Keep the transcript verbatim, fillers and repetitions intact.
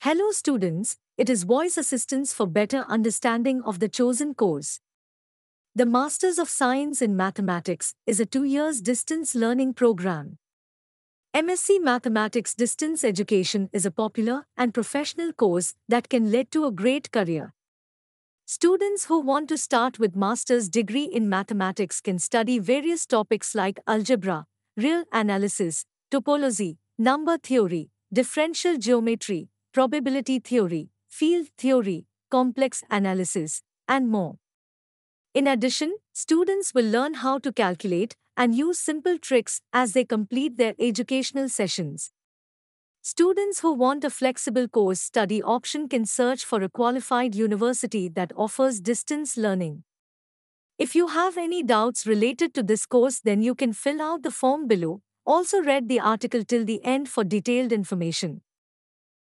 Hello students, it is voice assistance for better understanding of the chosen course. The Masters of Science in Mathematics is a two years distance learning program. M S c Mathematics Distance Education is a popular and professional course that can lead to a great career. Students who want to start with master's degree in mathematics can study various topics like algebra, real analysis, topology, number theory, differential geometry, probability theory, field theory, complex analysis, and more. In addition, students will learn how to calculate and use simple tricks as they complete their educational sessions. Students who want a flexible course study option can search for a qualified university that offers distance learning. If you have any doubts related to this course, then you can fill out the form below. Also read the article till the end for detailed information.